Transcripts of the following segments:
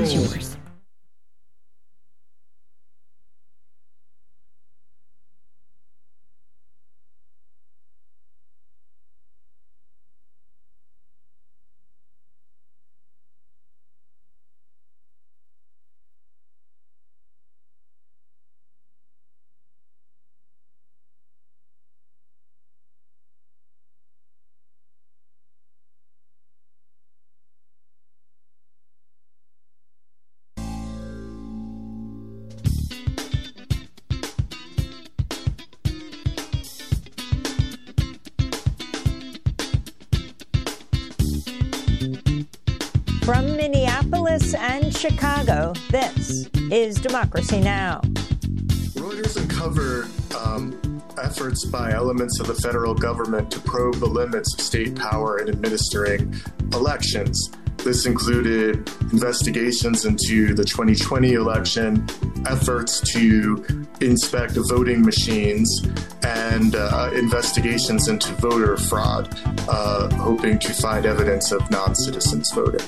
is yours. From Minneapolis and Chicago, this is Democracy Now! Reuters uncovered efforts by elements of the federal government to probe the limits of state power in administering elections. This included investigations into the 2020 election, efforts to inspect voting machines, and investigations into voter fraud, hoping to find evidence of non-citizens voting.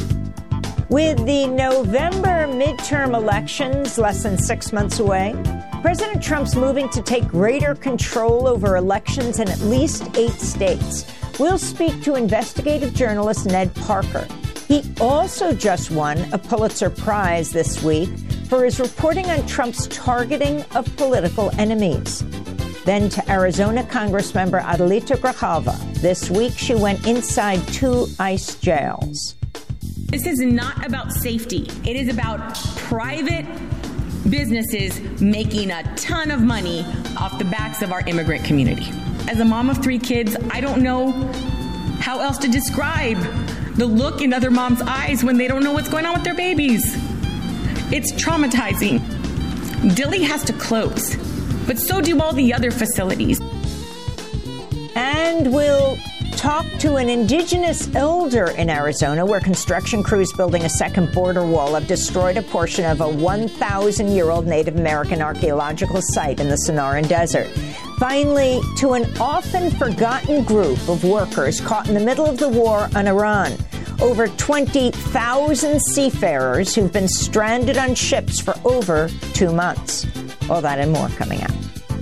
With the November midterm elections less than 6 months away, President Trump's moving to take greater control over elections in at least 8 states. We'll speak to investigative journalist Ned Parker. He also just won a Pulitzer Prize this week for his reporting on Trump's targeting of political enemies. Then to Arizona Congressmember Adelita Grijalva. This week, she went inside 2 ICE jails. This is not about safety. It is about private businesses making a ton of money off the backs of our immigrant community. As a mom of 3 kids, I don't know how else to describe the look in other moms' eyes when they don't know what's going on with their babies. It's traumatizing. Dilley has to close, but so do all the other facilities. And we'll talk to an indigenous elder in Arizona where construction crews building a second border wall have destroyed a portion of a 1,000-year-old Native American archaeological site in the Sonoran Desert. Finally, to an often forgotten group of workers caught in the middle of the war on Iran. Over 20,000 seafarers who've been stranded on ships for over 2 months. All that and more coming up.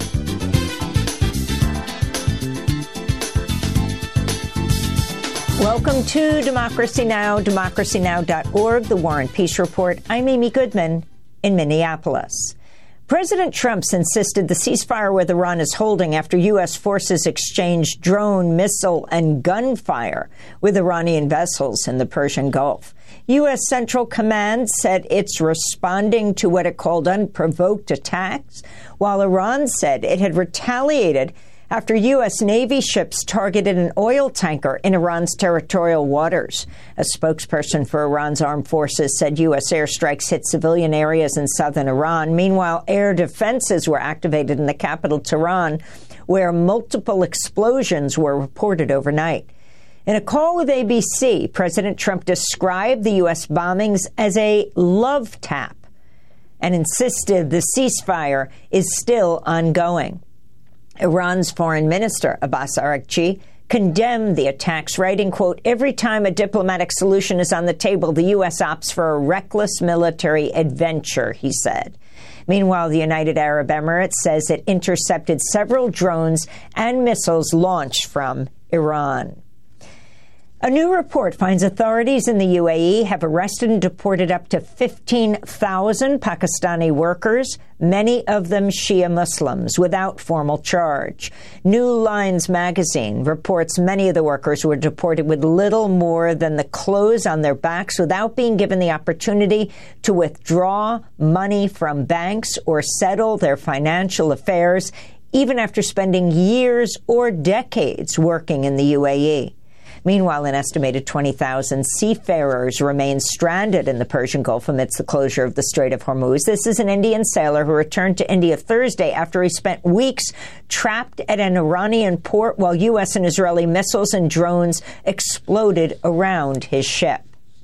Welcome to Democracy Now!, democracynow.org, The War and Peace Report. I'm Amy Goodman in Minneapolis. President Trump's insisted the ceasefire with Iran is holding after U.S. forces exchanged drone, missile, and gunfire with Iranian vessels in the Persian Gulf. U.S. Central Command said it's responding to what it called unprovoked attacks, while Iran said it had retaliated after U.S. Navy ships targeted an oil tanker in Iran's territorial waters. A spokesperson for Iran's armed forces said U.S. airstrikes hit civilian areas in southern Iran. Meanwhile, air defenses were activated in the capital, Tehran, where multiple explosions were reported overnight. In a call with ABC, President Trump described the U.S. bombings as a love tap and insisted the ceasefire is still ongoing. Iran's foreign minister, Abbas Araghchi, condemned the attacks, writing, quote, "Every time a diplomatic solution is on the table, the U.S. opts for a reckless military adventure," he said. Meanwhile, the United Arab Emirates says it intercepted several drones and missiles launched from Iran. A new report finds authorities in the UAE have arrested and deported up to 15,000 Pakistani workers, many of them Shia Muslims, without formal charge. New Lines magazine reports many of the workers were deported with little more than the clothes on their backs without being given the opportunity to withdraw money from banks or settle their financial affairs, even after spending years or decades working in the UAE. Meanwhile, an estimated 20,000 seafarers remain stranded in the Persian Gulf amidst the closure of the Strait of Hormuz. This is an Indian sailor who returned to India Thursday after he spent weeks trapped at an Iranian port while U.S. and Israeli missiles and drones exploded around his ship.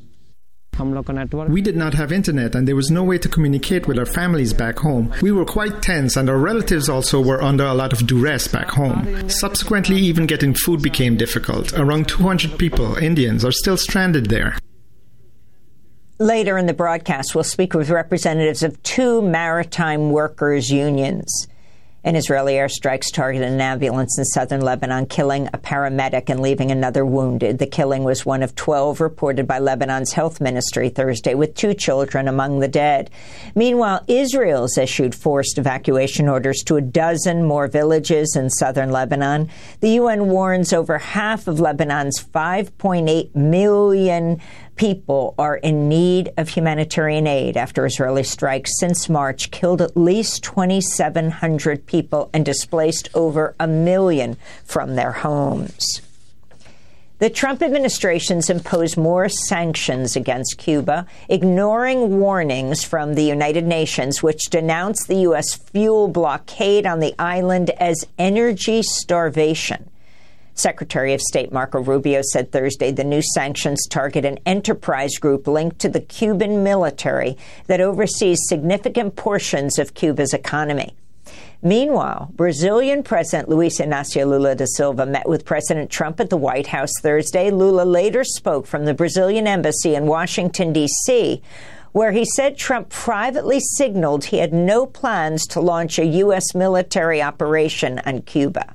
We did not have internet and there was no way to communicate with our families back home. We were quite tense and our relatives also were under a lot of duress back home. Subsequently, even getting food became difficult. Around 200 people, Indians, are still stranded there. Later in the broadcast, we'll speak with representatives of two maritime workers' unions. An Israeli airstrikes targeted an ambulance in southern Lebanon, killing a paramedic and leaving another wounded. The killing was one of 12 reported by Lebanon's health ministry Thursday, with 2 children among the dead. Meanwhile, Israel's issued forced evacuation orders to a dozen more villages in southern Lebanon. The UN warns over half of Lebanon's 5.8 million people are in need of humanitarian aid after Israeli strikes since March killed at least 2,700 people and displaced over 1 million from their homes. The Trump administration's imposed more sanctions against Cuba, ignoring warnings from the United Nations, which denounced the U.S. fuel blockade on the island as energy starvation. Secretary of State Marco Rubio said Thursday the new sanctions target an enterprise group linked to the Cuban military that oversees significant portions of Cuba's economy. Meanwhile, Brazilian President Luiz Inácio Lula da Silva met with President Trump at the White House Thursday. Lula later spoke from the Brazilian embassy in Washington, D.C., where he said Trump privately signaled he had no plans to launch a U.S. military operation on Cuba.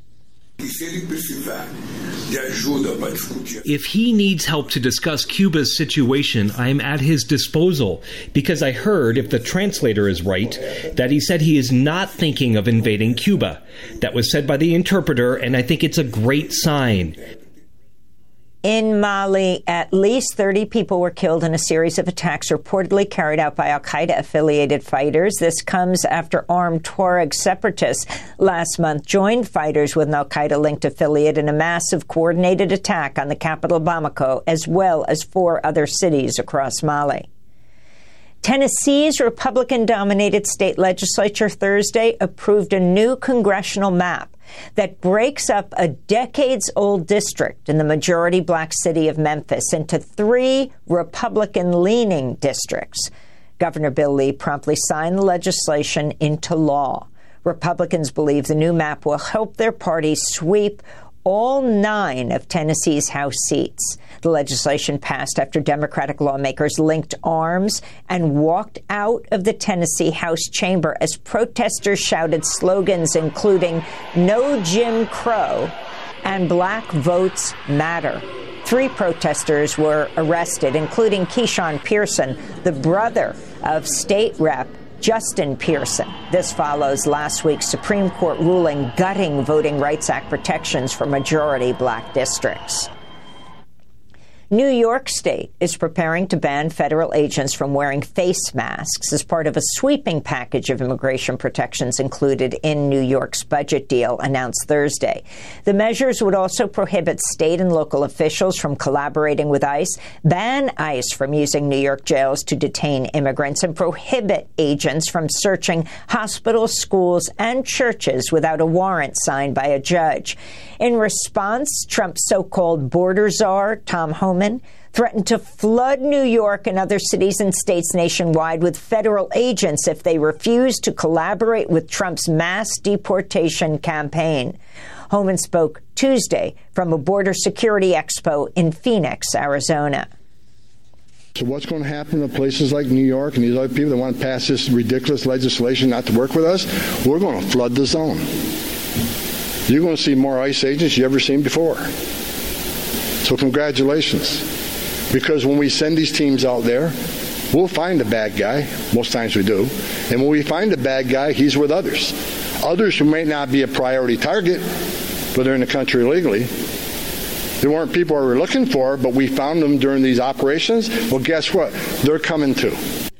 If he needs help to discuss Cuba's situation, I am at his disposal, because I heard, if the translator is right, that he said he is not thinking of invading Cuba. That was said by the interpreter, and I think it's a great sign. In Mali, at least 30 people were killed in a series of attacks reportedly carried out by al-Qaeda-affiliated fighters. This comes after armed Tuareg separatists last month joined fighters with an al-Qaeda-linked affiliate in a massive coordinated attack on the capital Bamako, as well as 4 other cities across Mali. Tennessee's Republican-dominated state legislature Thursday approved a new congressional map that breaks up a decades-old district in the majority black city of Memphis into 3 Republican-leaning districts. Governor Bill Lee promptly signed the legislation into law. Republicans believe the new map will help their party sweep all 9 of Tennessee's House seats. The legislation passed after Democratic lawmakers linked arms and walked out of the Tennessee House chamber as protesters shouted slogans including "No Jim Crow" and "Black Votes Matter." 3 protesters were arrested, including Keyshawn Pearson, the brother of State Rep Justin Pearson. This follows last week's Supreme Court ruling gutting Voting Rights Act protections for majority black districts. New York State is preparing to ban federal agents from wearing face masks as part of a sweeping package of immigration protections included in New York's budget deal announced Thursday. The measures would also prohibit state and local officials from collaborating with ICE, ban ICE from using New York jails to detain immigrants, and prohibit agents from searching hospitals, schools, and churches without a warrant signed by a judge. In response, Trump's so-called border czar, Tom Homan, threatened to flood New York and other cities and states nationwide with federal agents if they refuse to collaborate with Trump's mass deportation campaign. Homan spoke Tuesday from a border security expo in Phoenix, Arizona. So what's going to happen to places like New York and these other people that want to pass this ridiculous legislation not to work with us? We're going to flood the zone. You're going to see more ICE agents you've ever seen before. So congratulations. Because when we send these teams out there, we'll find a bad guy. Most times we do. And when we find a bad guy, he's with others. Others who may not be a priority target, but they're in the country illegally. They weren't people we were looking for, but we found them during these operations. Well, guess what? They're coming too.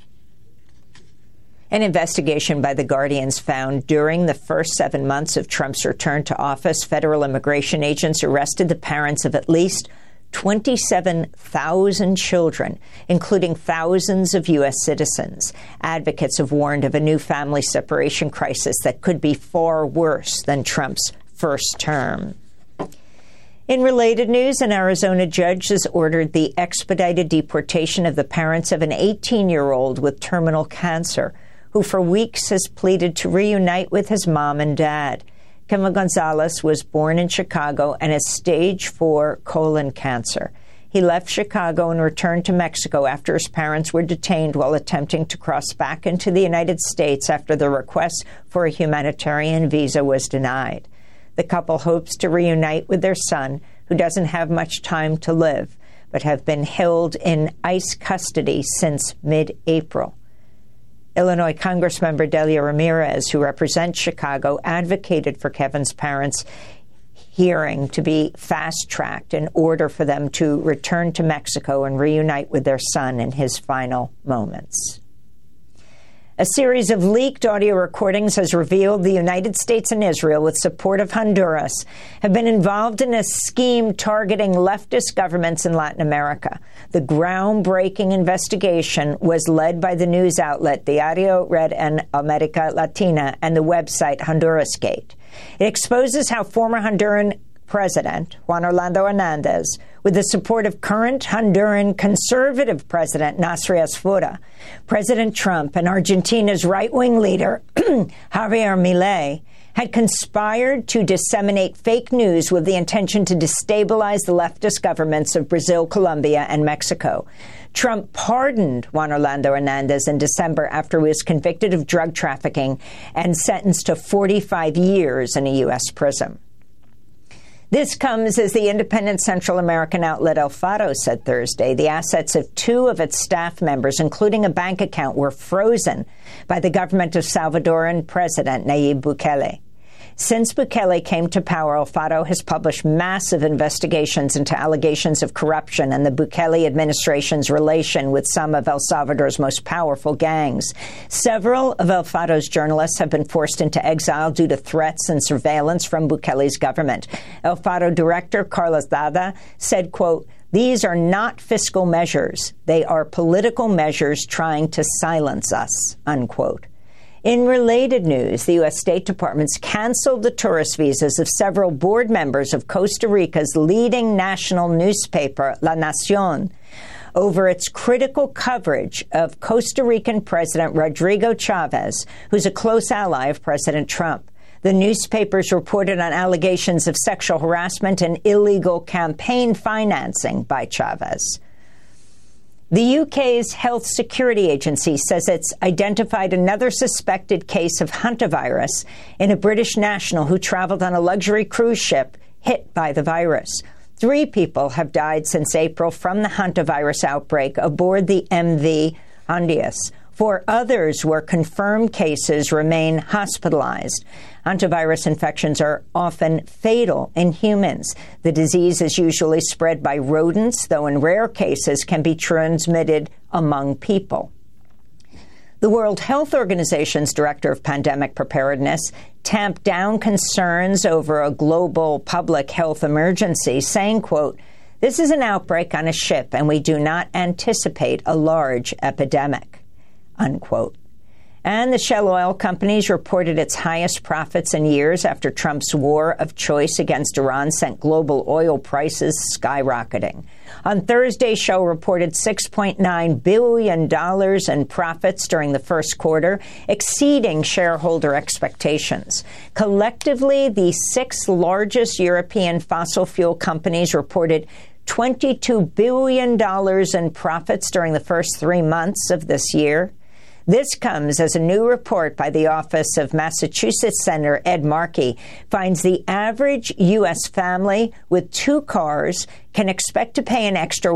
An investigation by The Guardian's found during the first 7 months of Trump's return to office, federal immigration agents arrested the parents of at least 27,000 children, including thousands of U.S. citizens. Advocates have warned of a new family separation crisis that could be far worse than Trump's first term. In related news, an Arizona judge has ordered the expedited deportation of the parents of an 18-year-old with terminal cancer, who for weeks has pleaded to reunite with his mom and dad. Kevin Gonzalez was born in Chicago and has stage 4 colon cancer. He left Chicago and returned to Mexico after his parents were detained while attempting to cross back into the United States after the request for a humanitarian visa was denied. The couple hopes to reunite with their son, who doesn't have much time to live, but have been held in ICE custody since mid-April. Illinois Congressmember Delia Ramirez, who represents Chicago, advocated for Kevin's parents' hearing to be fast-tracked in order for them to return to Mexico and reunite with their son in his final moments. A series of leaked audio recordings has revealed the United States and Israel, with support of Honduras, have been involved in a scheme targeting leftist governments in Latin America. The groundbreaking investigation was led by the news outlet Diario Red en America Latina and the website HondurasGate. It exposes how former Honduran President Juan Orlando Hernandez, with the support of current Honduran conservative President Nasser Asfura, President Trump, and Argentina's right-wing leader Javier Milei, had conspired to disseminate fake news with the intention to destabilize the leftist governments of Brazil, Colombia, and Mexico. Trump pardoned Juan Orlando Hernandez in December after he was convicted of drug trafficking and sentenced to 45 years in a U.S. prison. This comes as the independent Central American outlet El Faro said Thursday the assets of two of its staff members, including a bank account, were frozen by the government of Salvadoran President Nayib Bukele. Since Bukele came to power, El Faro has published massive investigations into allegations of corruption and the Bukele administration's relation with some of El Salvador's most powerful gangs. Several of El Faro's journalists have been forced into exile due to threats and surveillance from Bukele's government. El Faro director Carlos Dada said, quote, "These are not fiscal measures. They are political measures trying to silence us," unquote. In related news, the U.S. State Department's canceled the tourist visas of several board members of Costa Rica's leading national newspaper, La Nación, over its critical coverage of Costa Rican President Rodrigo Chavez, who's a close ally of President Trump. The newspapers reported on allegations of sexual harassment and illegal campaign financing by Chavez. The UK's Health Security Agency says it's identified another suspected case of hantavirus in a British national who traveled on a luxury cruise ship hit by the virus. 3 people have died since April from the hantavirus outbreak aboard the MV Hondius. 4 others where confirmed cases remain hospitalized. Hantavirus infections are often fatal in humans. The disease is usually spread by rodents, though in rare cases can be transmitted among people. The World Health Organization's director of pandemic preparedness tamped down concerns over a global public health emergency, saying, quote, "This is an outbreak on a ship, and we do not anticipate a large epidemic," unquote. And the Shell Oil Companies reported its highest profits in years after Trump's war of choice against Iran sent global oil prices skyrocketing. On Thursday, Shell reported $6.9 billion in profits during the first quarter, exceeding shareholder expectations. Collectively, the 6 largest European fossil fuel companies reported $22 billion in profits during the first 3 months of this year. This comes as a new report by the Office of Massachusetts Senator Ed Markey finds the average U.S. family with 2 cars can expect to pay an extra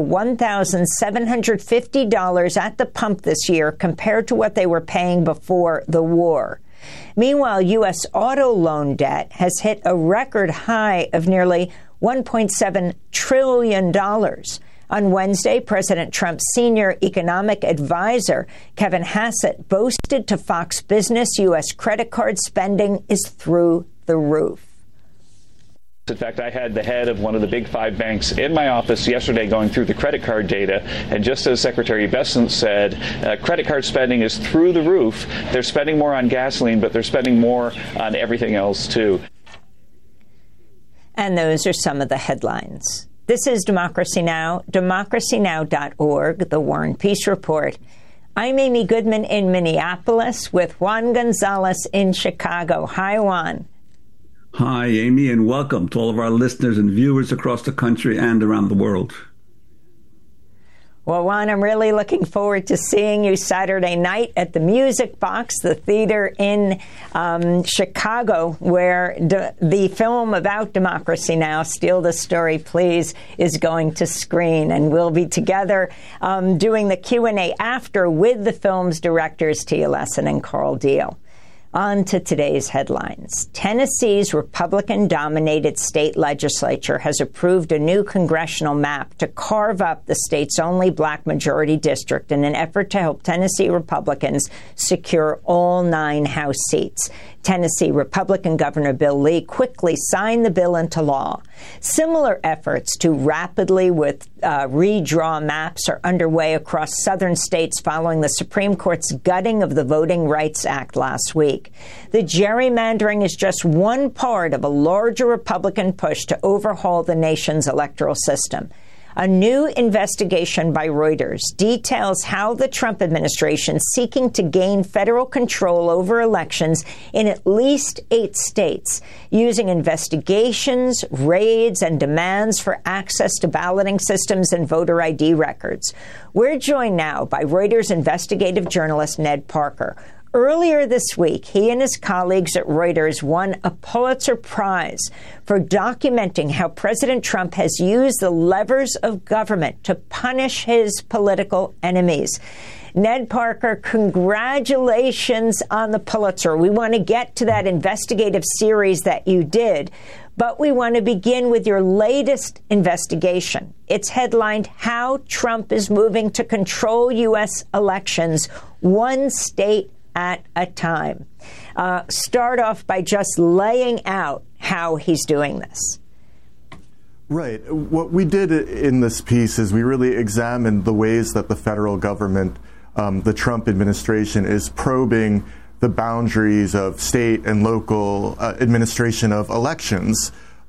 $1,750 at the pump this year compared to what they were paying before the war. Meanwhile, U.S. auto loan debt has hit a record high of nearly $1.7 trillion. On Wednesday, President Trump's senior economic advisor, Kevin Hassett, boasted to Fox Business U.S. credit card spending is through the roof. In fact, I had the head of one of the big 5 banks in my office yesterday going through the credit card data, and just as Secretary Bessent said, credit card spending is through the roof. They're spending more on gasoline, but they're spending more on everything else, too. And those are some of the headlines. This is Democracy Now!, democracynow.org, The War and Peace Report. I'm Amy Goodman in Minneapolis with Juan Gonzalez in Chicago. Hi, Juan. Hi, Amy, and welcome to all of our listeners and viewers across the country and around the world. Well, Juan, I'm really looking forward to seeing you Saturday night at the Music Box, the theater in Chicago, where the film about Democracy Now!, Steal the Story, Please, is going to screen. And we'll be together doing the Q&A after with the film's directors, Tia Lessin and Carl Deal. On to today's headlines. Tennessee's Republican-dominated state legislature has approved a new congressional map to carve up the state's only black majority district in an effort to help Tennessee Republicans secure all 9 House seats. Tennessee Republican Governor Bill Lee quickly signed the bill into law. Similar efforts to rapidly redraw maps are underway across southern states following the Supreme Court's gutting of the Voting Rights Act last week. The gerrymandering is just one part of a larger Republican push to overhaul the nation's electoral system. A new investigation by Reuters details how the Trump administration is seeking to gain federal control over elections in at least 8 states, using investigations, raids, and demands for access to balloting systems and voter ID records. We're joined now by Reuters investigative journalist Ned Parker. Earlier this week, he and his colleagues at Reuters won a Pulitzer Prize for documenting how President Trump has used the levers of government to punish his political enemies. Ned Parker, congratulations on the Pulitzer. We want to get to that investigative series that you did, but we want to begin with your latest investigation. It's headlined, How Trump is Moving to Control U.S. Elections, One State at a Time. Start off by just laying out how he's doing this. Right. What we did in this piece is we really examined the ways that the federal government, the Trump administration, is probing the boundaries of state and local administration of elections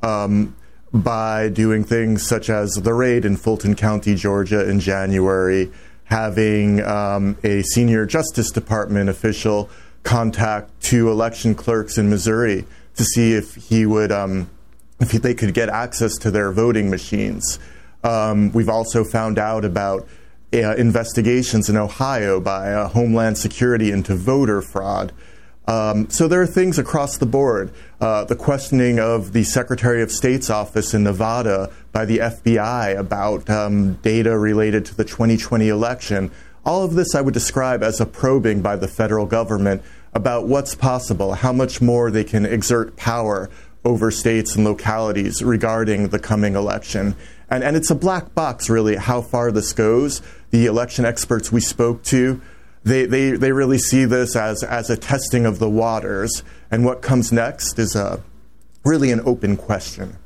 by doing things such as the raid in Fulton County, Georgia in January, having a senior Justice Department official contact 2 election clerks in Missouri to see if he would, if they could get access to their voting machines. We've also found out about investigations in Ohio by Homeland Security into voter fraud. So there are things across the board. The questioning of the Secretary of State's office in Nevada by the FBI about data related to the 2020 election. All of this I would describe as a probing by the federal government about what's possible, how much more they can exert power over states and localities regarding the coming election. And it's a black box, really, how far this goes. The election experts we spoke to, they really see this as a testing of the waters. And what comes next is really an open question.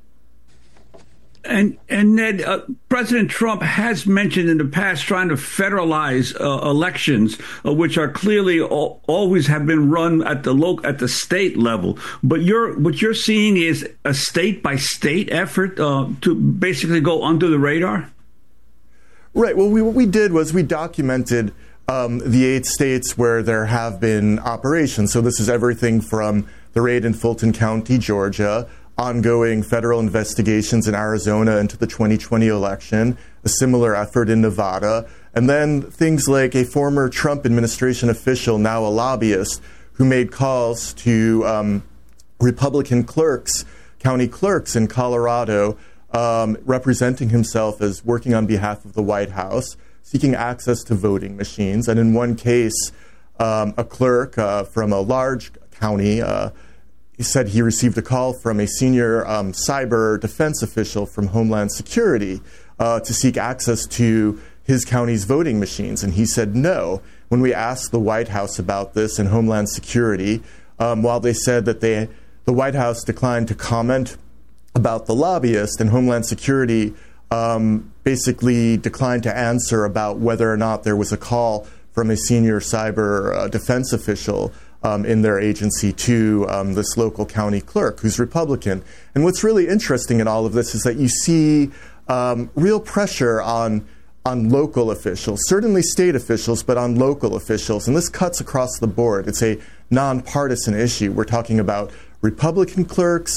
And Ned, President Trump has mentioned in the past trying to federalize elections, which are clearly always have been run at the state level. But what you're seeing is a state by state effort to basically go under the radar. Right. Well, what we did was we documented the 8 states where there have been operations. So this is everything from the raid in Fulton County, Georgia, ongoing federal investigations in Arizona into the 2020 election, a similar effort in Nevada, and then things like a former Trump administration official, now a lobbyist, who made calls to Republican clerks, county clerks in Colorado, representing himself as working on behalf of the White House, seeking access to voting machines. And in one case, a clerk from a large county he said he received a call from a senior cyber defense official from Homeland Security to seek access to his county's voting machines. And he said no. When we asked the White House about this and Homeland Security, while they said that the White House declined to comment about the lobbyist, and Homeland Security basically declined to answer about whether or not there was a call from a senior cyber defense official in their agency to this local county clerk who's Republican. And what's really interesting in all of this is that you see real pressure on local officials, certainly state officials, but on local officials. And this cuts across the board. It's a nonpartisan issue. We're talking about Republican clerks,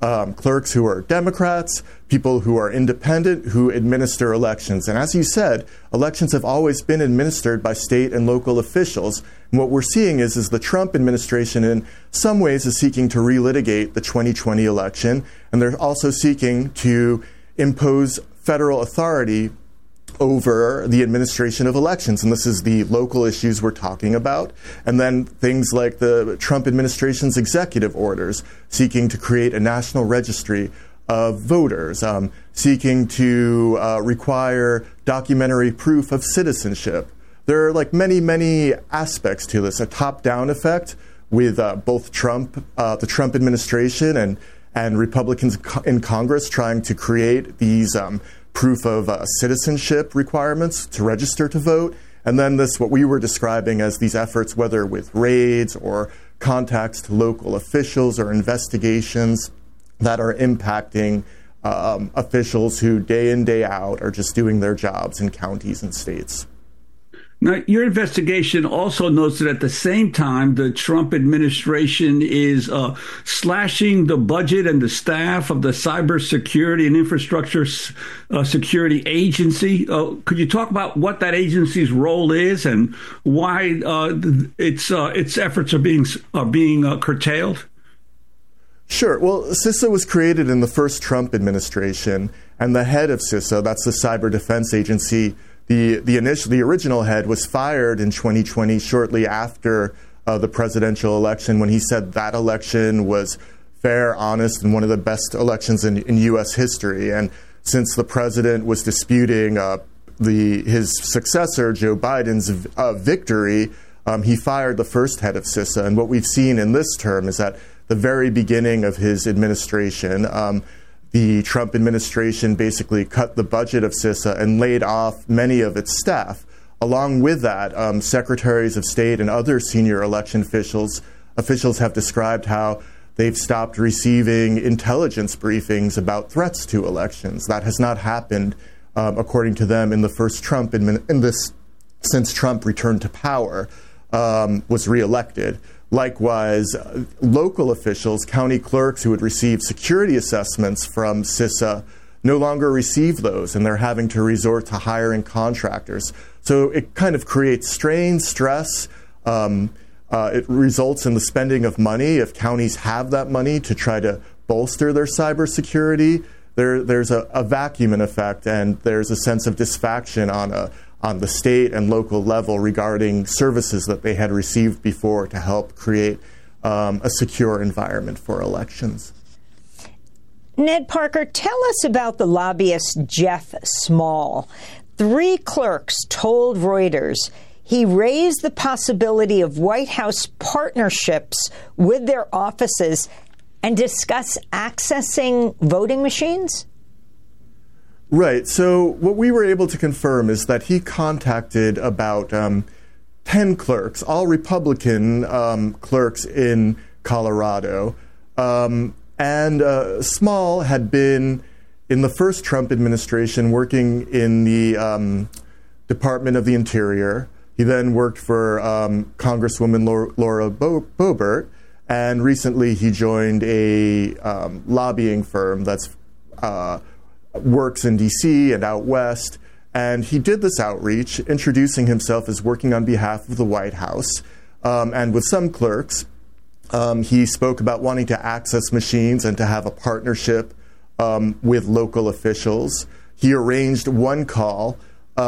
clerks who are Democrats, people who are independent, who administer elections. And as you said, elections have always been administered by state and local officials. And what we're seeing is the Trump administration in some ways is seeking to relitigate the 2020 election, and they're also seeking to impose federal authority over the administration of elections. And this is the local issues we're talking about. And then things like the Trump administration's executive orders seeking to create a national registry of voters, seeking to require documentary proof of citizenship. There are like many aspects to this, a top-down effect with both the Trump administration and Republicans in Congress trying to create these proof of citizenship requirements to register to vote. And then what we were describing as these efforts, whether with raids or contacts to local officials or investigations that are impacting officials who day in, day out are just doing their jobs in counties and states. Now, your investigation also notes that at the same time, the Trump administration is slashing the budget and the staff of the Cybersecurity and Infrastructure Security Agency. Could you talk about what that agency's role is and why its efforts are being curtailed? Sure. Well, CISA was created in the first Trump administration, and the head of CISA, that's the Cyber Defense Agency, the original head was fired in 2020 shortly after the presidential election when he said that election was fair, honest, and one of the best elections in U.S. history. And since the president was disputing his successor, Joe Biden's victory, he fired the first head of CISA. And what we've seen in this term is that the very beginning of his administration, the Trump administration basically cut the budget of CISA and laid off many of its staff. Along with that, secretaries of state and other senior election officials have described how they've stopped receiving intelligence briefings about threats to elections. That has not happened, according to them, in the first Trump since Trump returned to power, was reelected. Likewise, local officials, county clerks who would receive security assessments from CISA no longer receive those, and they're having to resort to hiring contractors. So it kind of creates strain, stress. It results in the spending of money. If counties have that money to try to bolster their cybersecurity, there's a vacuum in effect, and there's a sense of dissatisfaction on the state and local level regarding services that they had received before to help create a secure environment for elections. Ned Parker, tell us about the lobbyist Jeff Small. 3 clerks told Reuters he raised the possibility of White House partnerships with their offices and discuss accessing voting machines? Right. So what we were able to confirm is that he contacted about 10 clerks, all Republican clerks in Colorado. And Small had been in the first Trump administration working in the Department of the Interior. He then worked for Congresswoman Laura Boebert, and recently he joined a lobbying firm that's works in D.C. and out west, and he did this outreach, introducing himself as working on behalf of the White House. And with some clerks, he spoke about wanting to access machines and to have a partnership with local officials. He arranged one call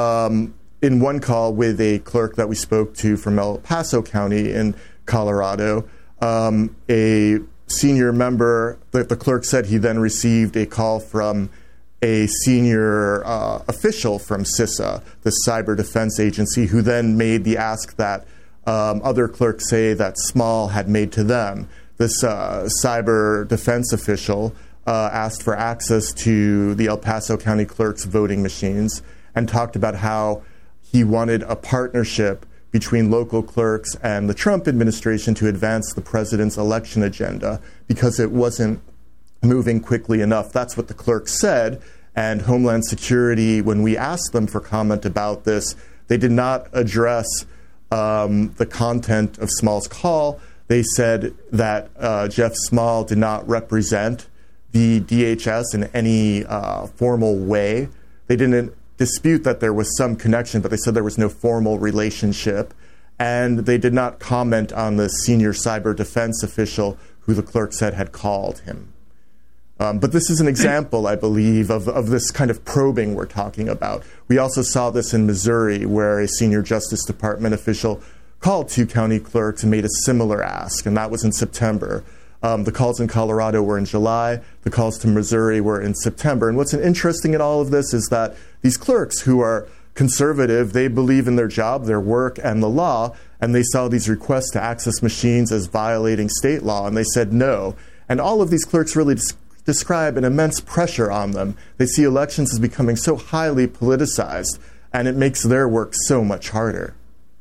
with a clerk that we spoke to from El Paso County in Colorado. A senior member, the clerk said he then received a call from a senior official from CISA, the Cyber Defense Agency, who then made the ask that other clerks say that Small had made to them. This cyber defense official asked for access to the El Paso County clerk's voting machines and talked about how he wanted a partnership between local clerks and the Trump administration to advance the president's election agenda because it wasn't moving quickly enough. That's what the clerk said. And Homeland Security, when we asked them for comment about this, they did not address the content of Small's call. They said that Jeff Small did not represent the DHS in any formal way. They didn't dispute that there was some connection, but they said there was no formal relationship. And they did not comment on the senior cyber defense official who the clerk said had called him. But this is an example, I believe, of this kind of probing we're talking about. We also saw this in Missouri, where a senior Justice Department official called 2 county clerks and made a similar ask, and that was in September. The calls in Colorado were in July. The calls to Missouri were in September. And what's interesting in all of this is that these clerks who are conservative, they believe in their job, their work, and the law, and they saw these requests to access machines as violating state law, and they said no. And all of these clerks really describe an immense pressure on them. They see elections as becoming so highly politicized, and it makes their work so much harder.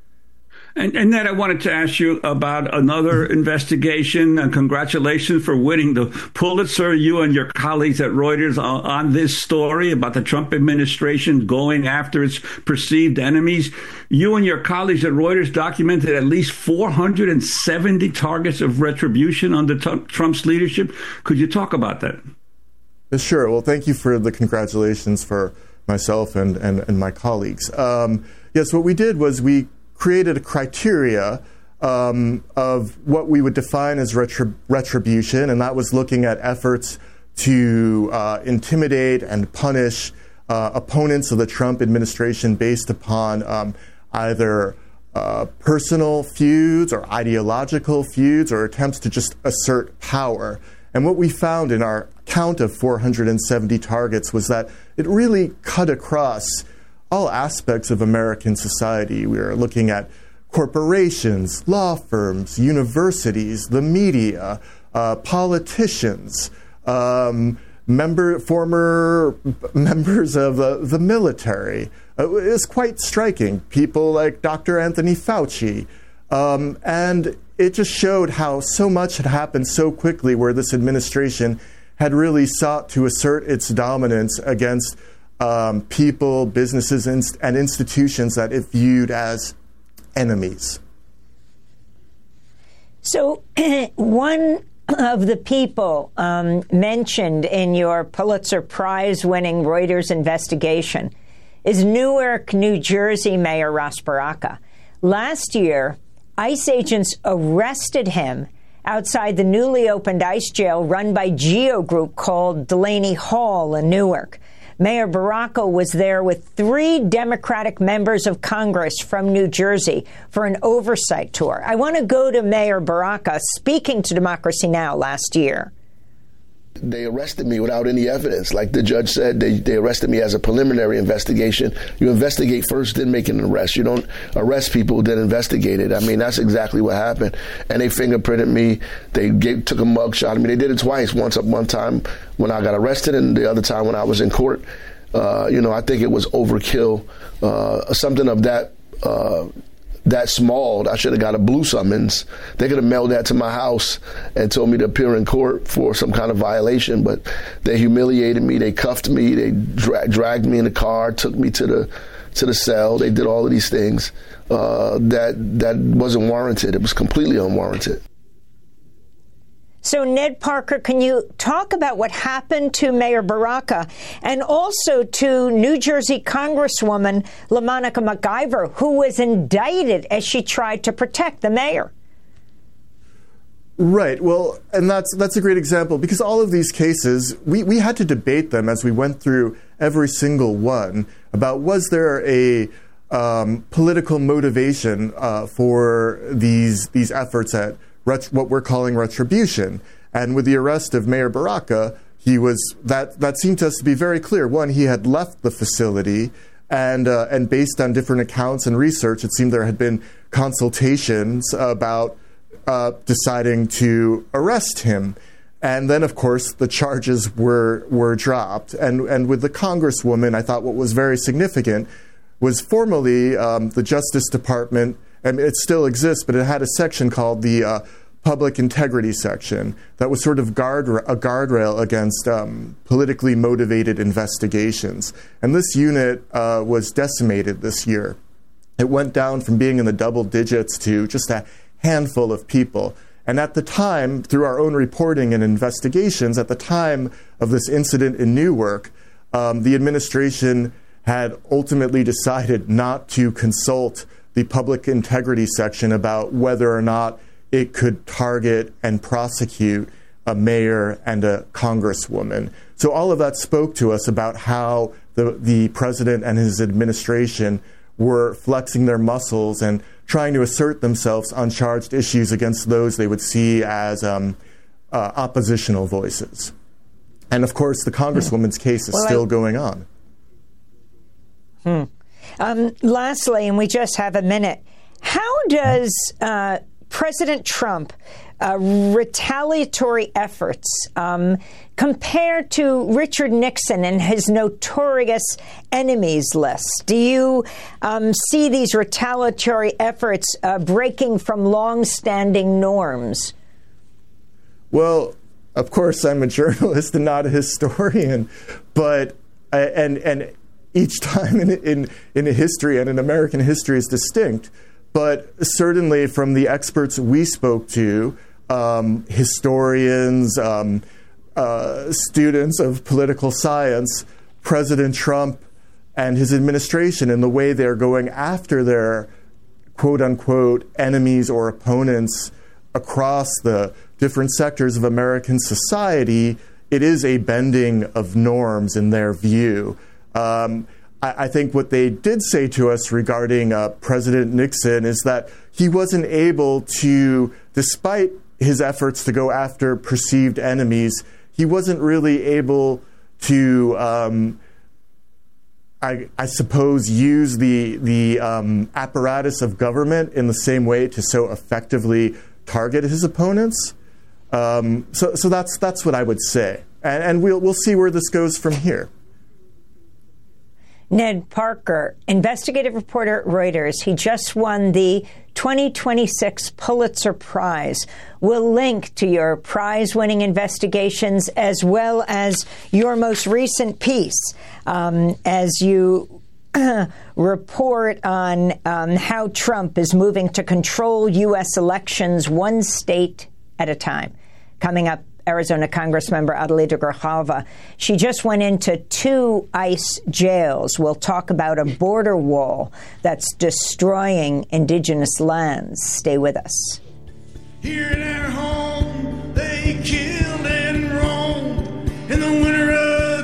And Ned, I wanted to ask you about another investigation. Congratulations for winning the Pulitzer, you and your colleagues at Reuters, on this story about the Trump administration going after its perceived enemies. You and your colleagues at Reuters documented at least 470 targets of retribution under Trump's leadership. Could you talk about that? Sure. Well, thank you for the congratulations for myself and my colleagues. Yes, what we did was we created a criteria of what we would define as retribution, and that was looking at efforts to intimidate and punish opponents of the Trump administration based upon either personal feuds or ideological feuds or attempts to just assert power. And what we found in our count of 470 targets was that it really cut across all aspects of American society. We are looking at corporations, law firms, universities, the media, politicians, former members of the military. It was quite striking. People like Dr. Anthony Fauci. And it just showed how so much had happened so quickly, where this administration had really sought to assert its dominance against people, businesses, and institutions that it viewed as enemies. So one of the people mentioned in your Pulitzer Prize-winning Reuters investigation is Newark, New Jersey Mayor Ras Baraka. Last year, ICE agents arrested him outside the newly opened ICE jail run by Geo Group called Delaney Hall in Newark. Mayor Baraka was there with 3 Democratic members of Congress from New Jersey for an oversight tour. I want to go to Mayor Baraka speaking to Democracy Now! Last year. They arrested me without any evidence. Like the judge said, they arrested me as a preliminary investigation. You investigate first, then make an arrest. You don't arrest people, then investigate it. I mean, that's exactly what happened. And they fingerprinted me. They took a mug shot of me. They did it twice, one time when I got arrested and the other time when I was in court. I think it was overkill. Something of that small, I should have got a blue summons. They could have mailed that to my house and told me to appear in court for some kind of violation, but they humiliated me. They cuffed me. They dragged me in the car, took me to the cell. They did all of these things that wasn't warranted. It was completely unwarranted. So, Ned Parker, can you talk about what happened to Mayor Baraka and also to New Jersey Congresswoman LaMonica McIver, who was indicted as she tried to protect the mayor? Right. Well, and that's a great example, because all of these cases, we had to debate them as we went through every single one about, was there a political motivation for these efforts at what we're calling retribution. And with the arrest of Mayor Baraka, that seemed to us to be very clear. One, he had left the facility, and based on different accounts and research, it seemed there had been consultations about deciding to arrest him. And then, of course, the charges were dropped. And with the Congresswoman, I thought what was very significant was formerly the Justice Department, and it still exists, but it had a section called the Public Integrity section that was sort of a guardrail against politically motivated investigations. And this unit was decimated this year. It went down from being in the double digits to just a handful of people. And at the time, through our own reporting and investigations, at the time of this incident in Newark, the administration had ultimately decided not to consult the public integrity section about whether or not it could target and prosecute a mayor and a congresswoman. So all of that spoke to us about how the president and his administration were flexing their muscles and trying to assert themselves on charged issues against those they would see as oppositional voices. And of course, the congresswoman's case is still going on. Lastly, and we just have a minute, how does President Trump retaliatory efforts compare to Richard Nixon and his notorious enemies list? Do you see these retaliatory efforts breaking from long-standing norms? Well, of course, I'm a journalist and not a historian, but and each time in a history and in American history is distinct. But certainly from the experts we spoke to, historians, students of political science, President Trump and his administration and the way they're going after their quote-unquote enemies or opponents across the different sectors of American society, it is a bending of norms in their view. I think what they did say to us regarding President Nixon is that he wasn't able to, despite his efforts to go after perceived enemies, he wasn't really able to, I suppose, use the apparatus of government in the same way to so effectively target his opponents. So that's what I would say, and we'll see where this goes from here. Ned Parker, investigative reporter at Reuters. He just won the 2026 Pulitzer Prize. We'll link to your prize-winning investigations as well as your most recent piece as you report on how Trump is moving to control U.S. elections one state at a time. Coming up, Arizona Congressmember Adelita Grijalva. She just went into 2 ICE jails. We'll talk about a border wall that's destroying indigenous lands. Stay with us. Here in our home, they killed and roamed in the winter of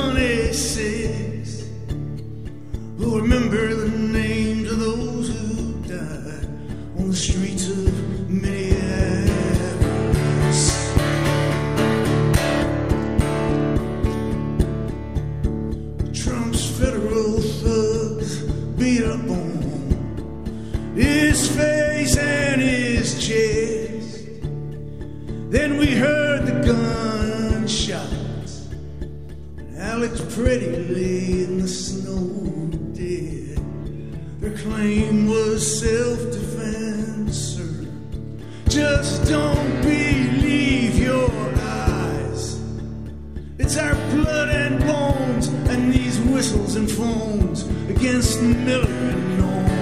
26. Who remember the names of those who died on the streets of Minneapolis? Federal thugs beat up on his face and his chest. Then we heard the gunshots, and Alex Pretty lay in the snow dead. Their claim was self-defense, sir. Just don't believe your eyes. It's our blood and bones and these whistles and phones against Miller and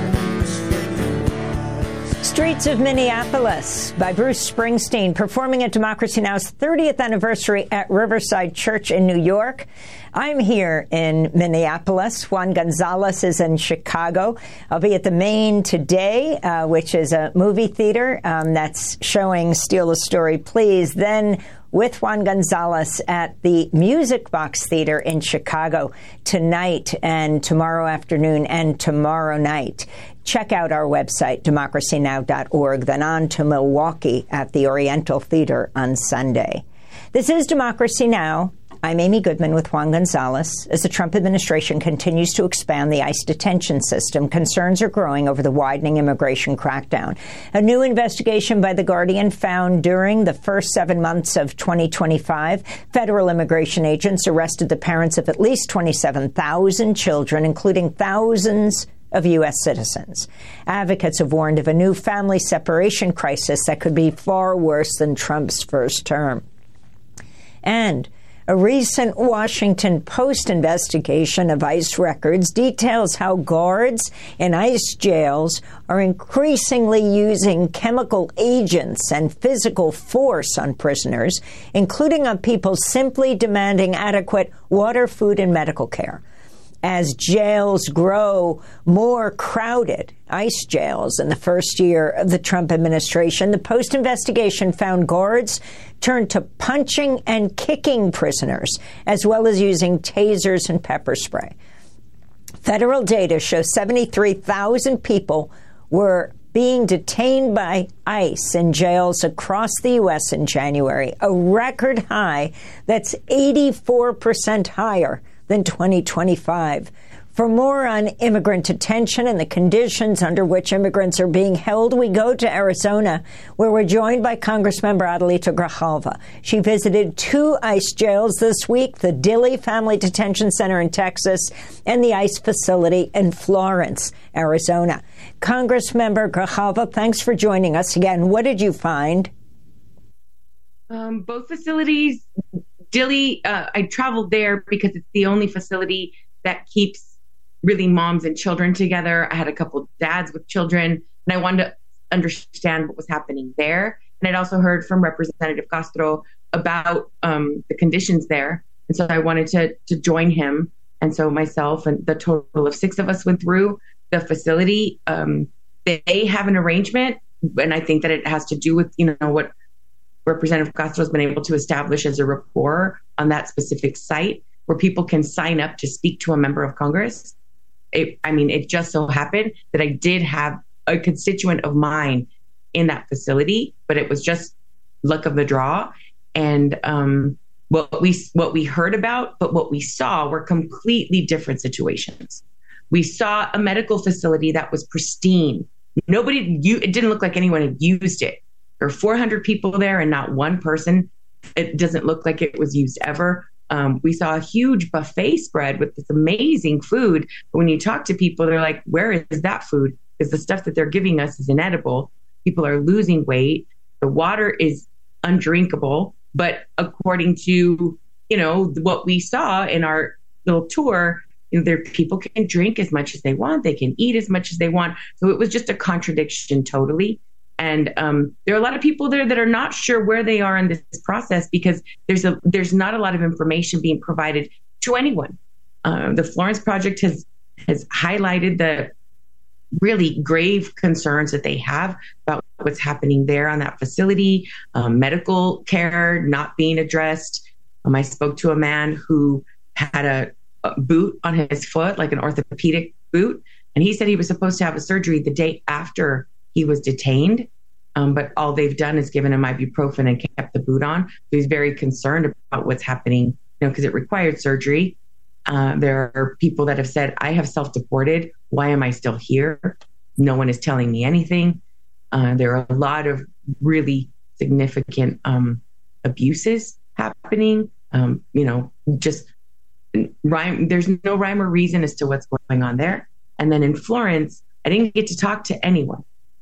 Norms. Streets of Minneapolis by Bruce Springsteen, performing at Democracy Now!'s 30th anniversary at Riverside Church in New York. I'm here in Minneapolis. Juan Gonzalez is in Chicago. I'll be at the Main today, which is a movie theater that's showing Steal the Story, Please. Then with Juan Gonzalez at the Music Box Theater in Chicago tonight and tomorrow afternoon and tomorrow night. Check out our website, democracynow.org, then on to Milwaukee at the Oriental Theater on Sunday. This is Democracy Now! I'm Amy Goodman with Juan Gonzalez. As the Trump administration continues to expand the ICE detention system, concerns are growing over the widening immigration crackdown. A new investigation by The Guardian found during the first 7 months of 2025, federal immigration agents arrested the parents of at least 27,000 children, including thousands of U.S. citizens. Advocates have warned of a new family separation crisis that could be far worse than Trump's first term. And A recent Washington Post investigation of ICE records details how guards in ICE jails are increasingly using chemical agents and physical force on prisoners, including on people simply demanding adequate water, food, and medical care. As jails grow more crowded, ICE jails in the first year of the Trump administration, the Post investigation found guards turned to punching and kicking prisoners, as well as using tasers and pepper spray. Federal data shows 73,000 people were being detained by ICE in jails across the U.S. in January, a record high that's 84% higher than 2025. For more on immigrant detention and the conditions under which immigrants are being held, we go to Arizona, where we're joined by Congressmember Adelita Grijalva. She visited 2 ICE jails this week, the Dilley Family Detention Center in Texas and the ICE facility in Florence, Arizona. Congressmember Grijalva, thanks for joining us again. What did you find? Both facilities. Dilley, I traveled there because it's the only facility that keeps really moms and children together. I had a couple dads with children, and I wanted to understand what was happening there. And I'd also heard from Representative Castro about the conditions there. And so I wanted to join him. And so myself and the total of 6 of us went through the facility. They have an arrangement, and I think that it has to do with, what Representative Castro has been able to establish as a rapport on that specific site where people can sign up to speak to a member of Congress. It just so happened that I did have a constituent of mine in that facility, but it was just luck of the draw. And what we heard about, but what we saw were completely different situations. We saw a medical facility that was pristine. It didn't look like anyone had used it. There were 400 people there and not one person. It doesn't look like it was used ever. We saw a huge buffet spread with this amazing food. But when you talk to people, they're like, where is that food? Because the stuff that they're giving us is inedible. People are losing weight. The water is undrinkable. But according to, what we saw in our little tour, people can drink as much as they want. They can eat as much as they want. So it was just a contradiction totally. And there are a lot of people there that are not sure where they are in this process because there's not a lot of information being provided to anyone. The Florence Project has highlighted the really grave concerns that they have about what's happening there on that facility, medical care not being addressed. I spoke to a man who had a boot on his foot, like an orthopedic boot, and he said he was supposed to have a surgery the day after he was detained, but all they've done is given him ibuprofen and kept the boot on. So he's very concerned about what's happening, because it required surgery. There are people that have said, I have self-deported. Why am I still here? No one is telling me anything. There are a lot of really significant abuses happening. There's no rhyme or reason as to what's going on there. And then in Florence, I didn't get to talk to anyone.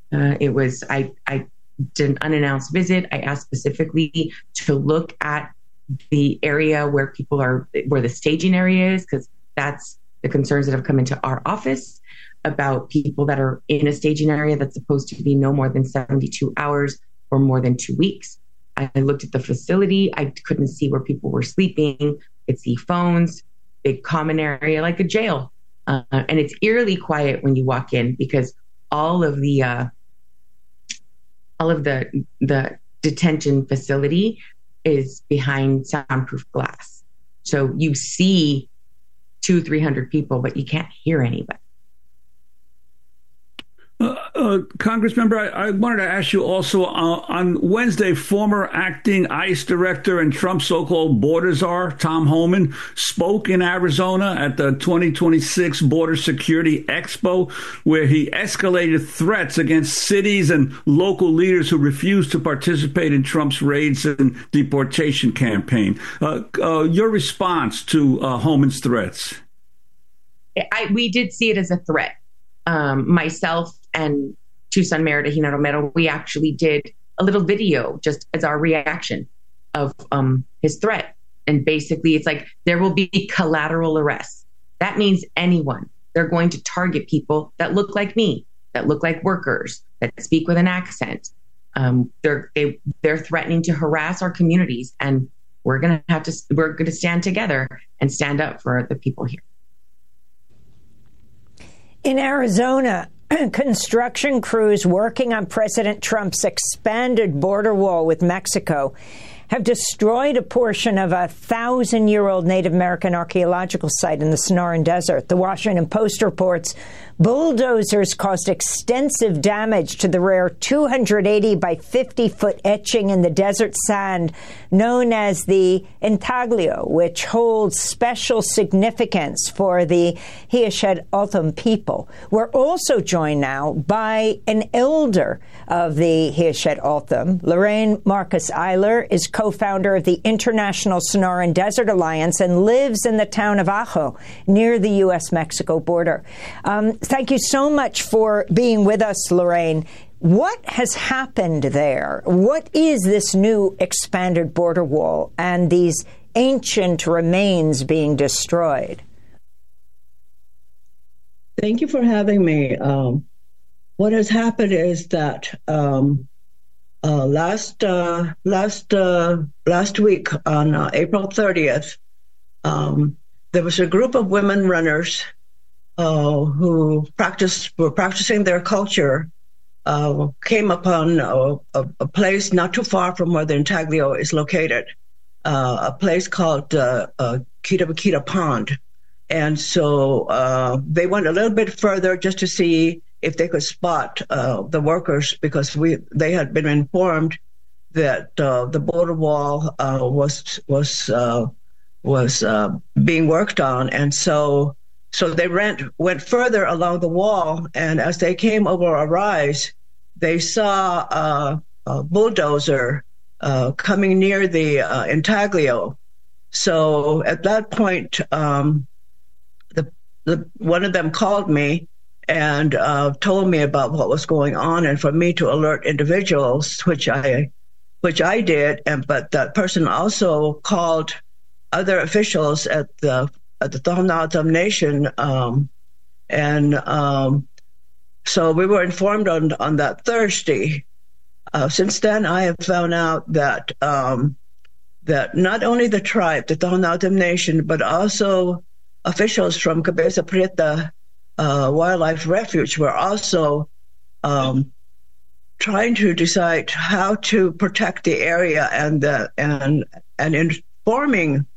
I did an unannounced visit. I asked specifically to look at the area where where the staging area is, because that's the concerns that have come into our office about people that are in a staging area that's supposed to be no more than 72 hours or more than 2 weeks. I looked at the facility. I couldn't see where people were sleeping. I could see phones, big common area like a jail. And it's eerily quiet when you walk in because all of the detention facility is behind soundproof glass. So you see 200-300 people, but you can't hear anybody. Congressmember, I wanted to ask you also, on Wednesday, former acting ICE director and Trump so-called border czar, Tom Homan, spoke in Arizona at the 2026 Border Security Expo, where he escalated threats against cities and local leaders who refused to participate in Trump's raids and deportation campaign. Your response to Homan's threats? We did see it as a threat. Myself and Tucson Mayor Regina Romero, we actually did a little video just as our reaction of his threat. And basically it's like there will be collateral arrests. That means anyone. They're going to target people that look like me, that look like workers, that speak with an accent. They're threatening to harass our communities, and we're going to stand together and stand up for the people here. In Arizona, construction crews working on President Trump's expanded border wall with Mexico have destroyed a portion of a 1,000-year-old Native American archaeological site in the Sonoran Desert. The Washington Post reports bulldozers caused extensive damage to the rare 280 by 50-foot etching in the desert sand known as the intaglio, which holds special significance for the Hiashet-Otham people. We're also joined now by an elder of the Hiashet-Otham. Lorraine Marcus Eiler is co-founder of the International Sonoran Desert Alliance and lives in the town of Ajo near the U.S.-Mexico border. Thank you so much for being with us, Lorraine. What has happened there? What is this new expanded border wall and these ancient remains being destroyed? Thank you for having me. What has happened is that last week on April 30th, there was a group of women runners who were practicing their culture, came upon a place not too far from where the intaglio is located, a place called Kitabakita Pond. And so they went a little bit further just to see if they could spot the workers, because they had been informed that the border wall was being worked on, and so they went further along the wall, and as they came over a rise, they saw a bulldozer coming near the intaglio. So at that point, one of them called me and told me about what was going on, and for me to alert individuals, which I did, but that person also called other officials at the Tohono O'odham Nation, so we were informed on that Thursday. Since then, I have found out that that not only the tribe, the Tohono O'odham Nation, but also officials from Cabeza Prieta Wildlife Refuge were also trying to decide how to protect the area and informing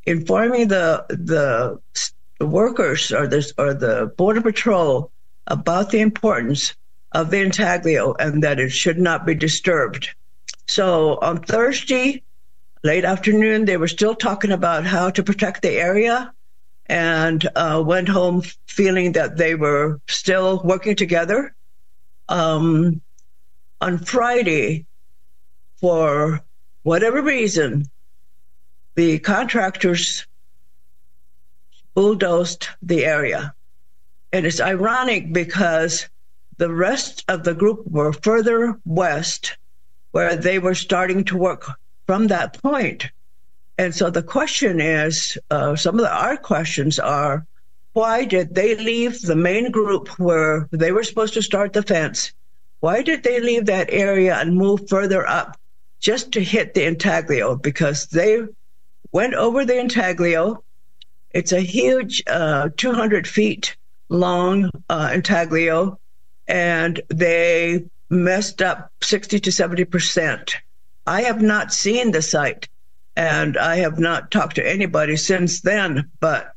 the workers or the Border Patrol about the importance of the intaglio and that it should not be disturbed. So on Thursday, late afternoon, they were still talking about how to protect the area, and went home feeling that they were still working together. On Friday, for whatever reason, the contractors bulldozed the area. And it's ironic because the rest of the group were further west, where they were starting to work from that point. And so the question is, some of our questions are, why did they leave the main group where they were supposed to start the fence? Why did they leave that area and move further up just to hit the intaglio? Because they went over the intaglio. It's a huge 200 feet long intaglio, and they messed up 60 to 70%. I have not seen the site, and I have not talked to anybody since then. But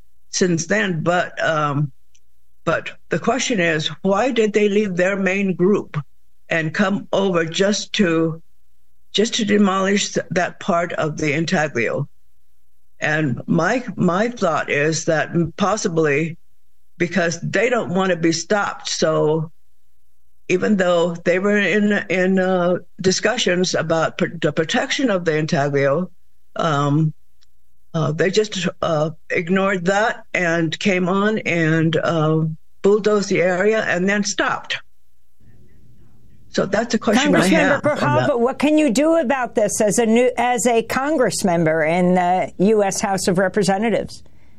the question is, why did they leave their main group and come over just to demolish that part of the intaglio? And my thought is that possibly because they don't want to be stopped. So even though they were in discussions about the protection of the intaglio, they just ignored that and came on and bulldozed the area and then stopped. So that's a question I have. Congressmember Grijalva, what can you do about this as a Congress member in the U.S. House of Representatives?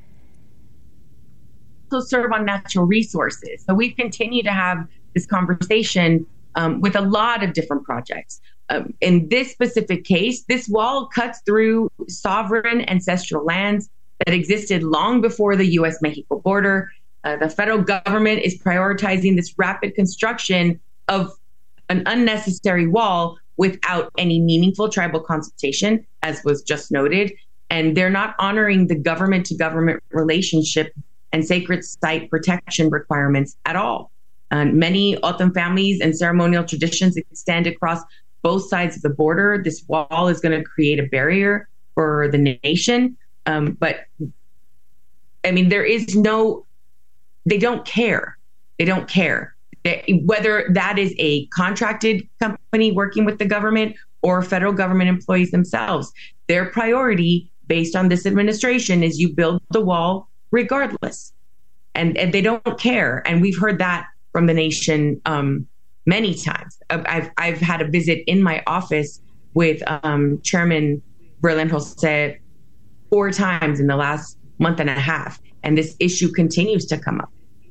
Also serve on natural resources. So we've continued to have this conversation with a lot of different projects. In this specific case, this wall cuts through sovereign ancestral lands that existed long before the U.S.-Mexico border. The federal government is prioritizing this rapid construction of an unnecessary wall without any meaningful tribal consultation, as was just noted. And they're not honoring the government-to-government relationship and sacred site protection requirements at all. Many O'odham families and ceremonial traditions extend across both sides of the border. This wall is going to create a barrier for the nation. But, I mean, they don't care. They don't care. Whether that is a contracted company working with the government or federal government employees themselves, their priority based on this administration is you build the wall regardless. And they don't care. And we've heard that from the nation many times. I've had a visit in my office with Chairman Berlin-Jose 4 times in the last month and a half. And this issue continues to come up.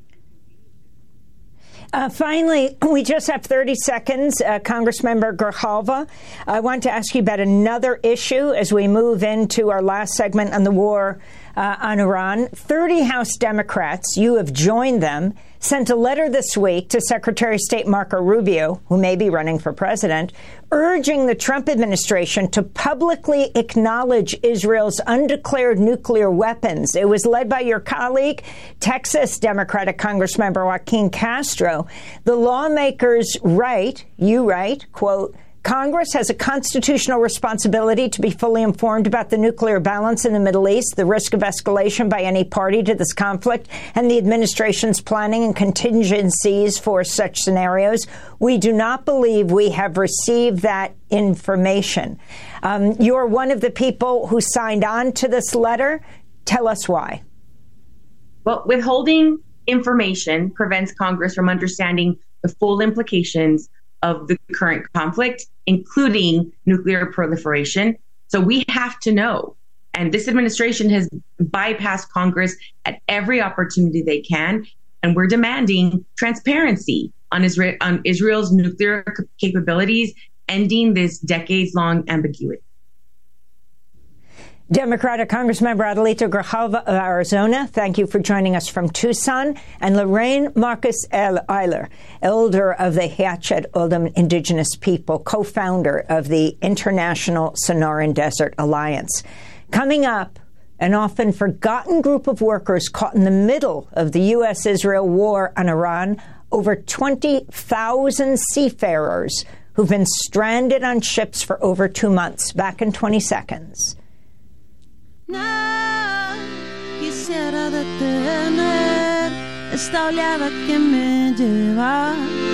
Finally, we just have 30 seconds. Congressmember Grijalva, I want to ask you about another issue as we move into our last segment on the war on Iran. 30 House Democrats, you have joined them, sent a letter this week to Secretary of State Marco Rubio, who may be running for president, urging the Trump administration to publicly acknowledge Israel's undeclared nuclear weapons. It was led by your colleague, Texas Democratic Congressmember Joaquin Castro. The lawmakers write, quote, Congress has a constitutional responsibility to be fully informed about the nuclear balance in the Middle East, the risk of escalation by any party to this conflict, and the administration's planning and contingencies for such scenarios. We do not believe we have received that information. You're one of the people who signed on to this letter. Tell us why. Well, withholding information prevents Congress from understanding the full implications of the current conflict, including nuclear proliferation. So we have to know. And this administration has bypassed Congress at every opportunity they can. And we're demanding transparency on Israel's nuclear capabilities, ending this decades-long ambiguity. Democratic Congressmember Adelito Grijalva of Arizona, thank you for joining us from Tucson. And Lorraine Marcus Eiler, elder of the Hayachet O'odham Indigenous People, co-founder of the International Sonoran Desert Alliance. Coming up, an often forgotten group of workers caught in the middle of the U.S.-Israel war on Iran, over 20,000 seafarers who've been stranded on ships for over 2 months. Back in 20 seconds. No quisiera detener esta oleada que me lleva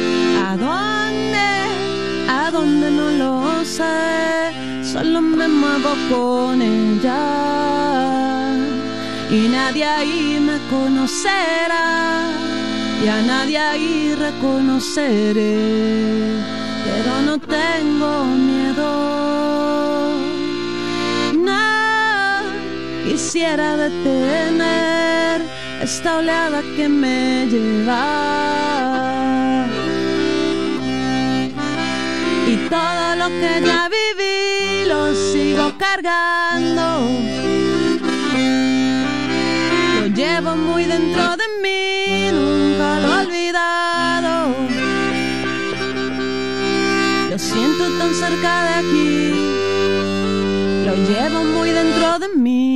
a dónde no lo sé, solo me muevo con ella y nadie ahí me conocerá y a nadie ahí reconoceré, pero no tengo miedo. Quisiera detener esta oleada que me lleva y todo lo que ya viví lo sigo cargando, lo llevo muy dentro de mí, nunca lo he olvidado, lo siento tan cerca de aquí, lo llevo muy dentro de mí.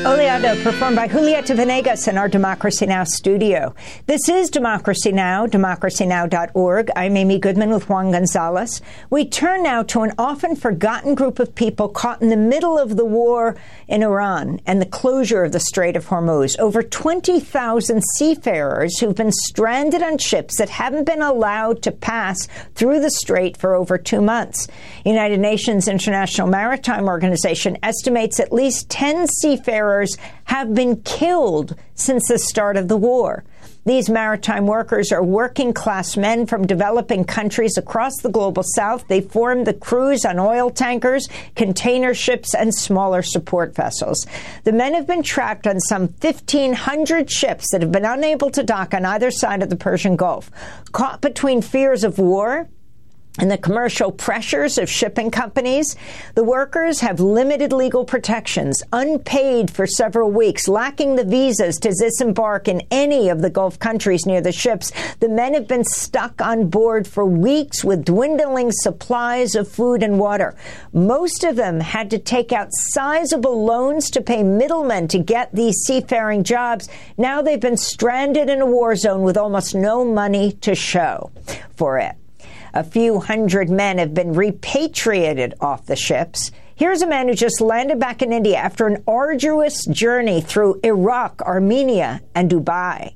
Oleada, performed by Julieta Venegas in our Democracy Now! Studio. This is Democracy Now!, democracynow.org. I'm Amy Goodman with Juan Gonzalez. We turn now to an often forgotten group of people caught in the middle of the war in Iran and the closure of the Strait of Hormuz. Over 20,000 seafarers who've been stranded on ships that haven't been allowed to pass through the strait for over 2 months. United Nations International Maritime Organization estimates at least 10 seafarers have been killed since the start of the war. These maritime workers are working-class men from developing countries across the global south. They form the crews on oil tankers, container ships, and smaller support vessels. The men have been trapped on some 1,500 ships that have been unable to dock on either side of the Persian Gulf. Caught between fears of war and the commercial pressures of shipping companies, the workers have limited legal protections, unpaid for several weeks, lacking the visas to disembark in any of the Gulf countries near the ships. The men have been stuck on board for weeks with dwindling supplies of food and water. Most of them had to take out sizable loans to pay middlemen to get these seafaring jobs. Now they've been stranded in a war zone with almost no money to show for it. A few hundred men have been repatriated off the ships. Here's a man who just landed back in India after an arduous journey through Iraq, Armenia, and Dubai.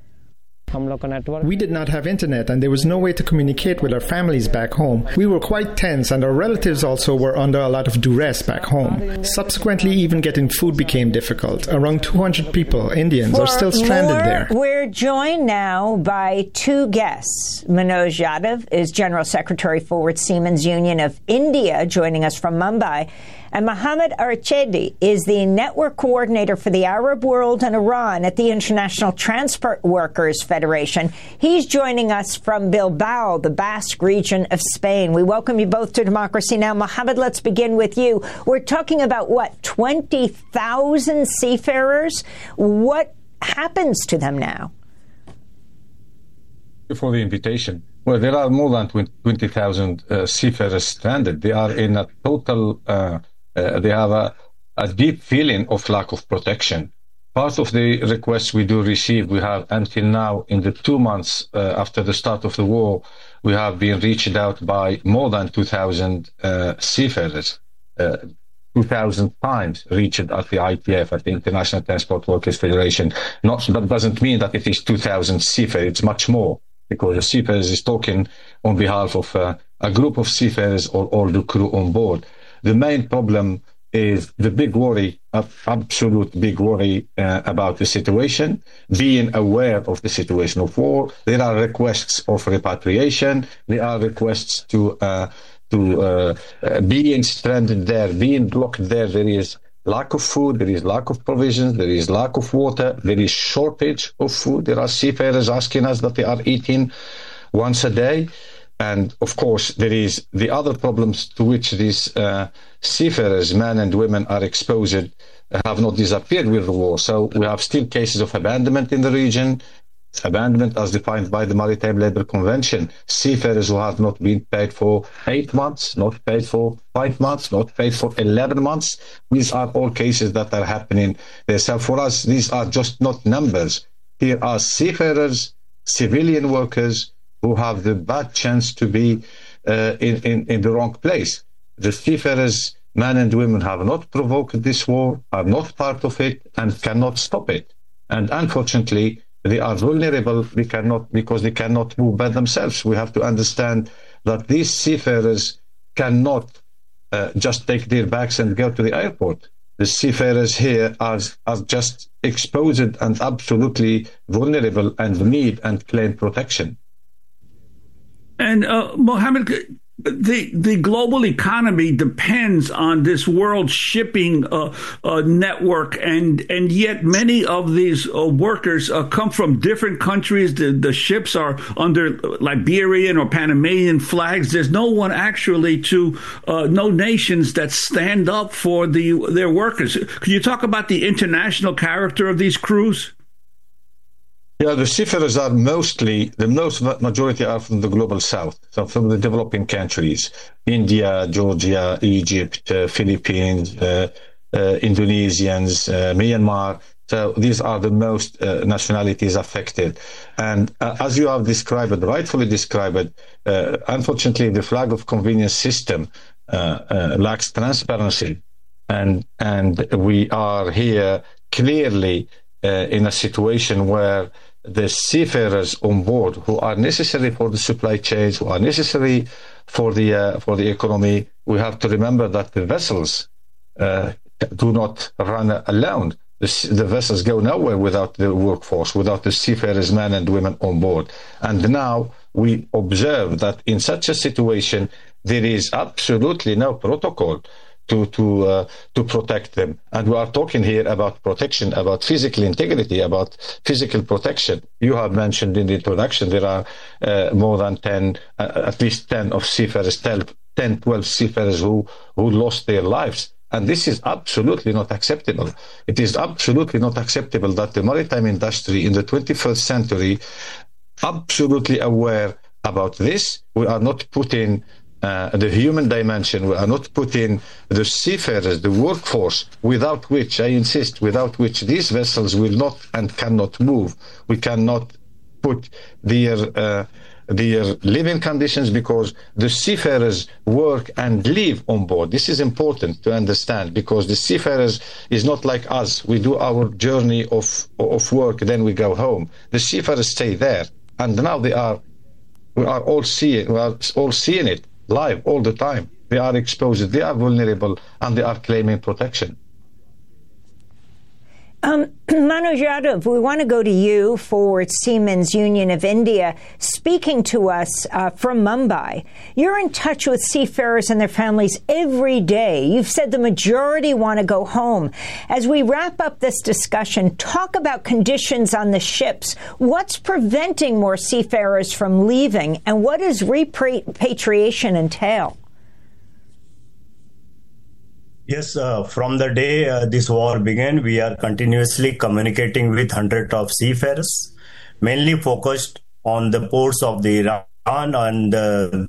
We did not have internet, and there was no way to communicate with our families back home. We were quite tense, and our relatives also were under a lot of duress back home. Subsequently, even getting food became difficult. Around 200 people, Indians, are still stranded there. We're joined now by two guests. Manoj Yadav is General Secretary, Forward Seamen's Union of India, joining us from Mumbai. And Mohammed Archedi is the network coordinator for the Arab world and Iran at the International Transport Workers Federation. He's joining us from Bilbao, the Basque region of Spain. We welcome you both to Democracy Now! Mohammed, let's begin with you. We're talking about, 20,000 seafarers? What happens to them now? For the invitation. Well, there are more than 20,000 seafarers stranded. They are in a total... they have a deep feeling of lack of protection. Part of the requests we do receive, we have until now, in the 2 months after the start of the war, we have been reached out by more than 2,000 seafarers. 2,000 times reached at the ITF, at the International Transport Workers Federation. That doesn't mean that it is 2,000 seafarers, it's much more, because the seafarers is talking on behalf of a group of seafarers or all the crew on board. The main problem is the big worry, absolute big worry about the situation, being aware of the situation of war. There are requests of repatriation. There are requests to being stranded there, being blocked there. There is lack of food, there is lack of provisions, there is lack of water, there is shortage of food. There are seafarers asking us that they are eating once a day. And of course, there is the other problems to which these seafarers, men and women, are exposed, have not disappeared with the war. So we have still cases of abandonment in the region, abandonment as defined by the Maritime Labour Convention. Seafarers who have not been paid for 8 months, not paid for 5 months, not paid for 11 months. These are all cases that are happening there. So for us, these are just not numbers. Here are seafarers, civilian workers, who have the bad chance to be in the wrong place. The seafarers, men and women, have not provoked this war, are not part of it, and cannot stop it. And unfortunately, they are vulnerable because they cannot move by themselves. We have to understand that these seafarers cannot just take their bags and go to the airport. The seafarers here are just exposed and absolutely vulnerable and need and claim protection. And Mohammed, the global economy depends on this world shipping network, and yet many of these workers come from different countries. The ships are under Liberian or Panamanian flags. There's no one actually no nations that stand up for their workers. Could you talk about the international character of these crews? Yeah, the seafarers are majority are from the global south, so from the developing countries, India, Georgia, Egypt, Philippines, Indonesians, Myanmar. So these are the most nationalities affected. And as you have described, rightfully described, unfortunately, the flag of convenience system lacks transparency. And we are here clearly in a situation where the seafarers on board, who are necessary for the supply chains, who are necessary for the economy, we have to remember that the vessels do not run alone. The vessels go nowhere without the workforce, without the seafarers, men and women on board. And now we observe that in such a situation, there is absolutely no protocol to protect them. And we are talking here about protection, about physical integrity, about physical protection. You have mentioned in the introduction there are more than 10, at least 10 of seafarers, 10, 12 seafarers who lost their lives. And this is absolutely not acceptable. It is absolutely not acceptable that the maritime industry in the 21st century, absolutely aware about this. We are not putting the human dimension, we are not putting the seafarers, the workforce, without which, I insist, without which these vessels will not and cannot move. We cannot put their living conditions, because the seafarers work and live on board. This is important to understand, because the seafarers is not like us. We do our journey of work, then we go home. The seafarers stay there, and now we are all seeing it live all the time. They are exposed, they are vulnerable, and they are claiming protection. Manoj Yadav, we want to go to you for Seamen's Union of India, speaking to us from Mumbai. You're in touch with seafarers and their families every day. You've said the majority want to go home. As we wrap up this discussion, talk about conditions on the ships. What's preventing more seafarers from leaving, and what does repatriation entail? Yes, from the day this war began, we are continuously communicating with hundreds of seafarers, mainly focused on the ports of the Iran and the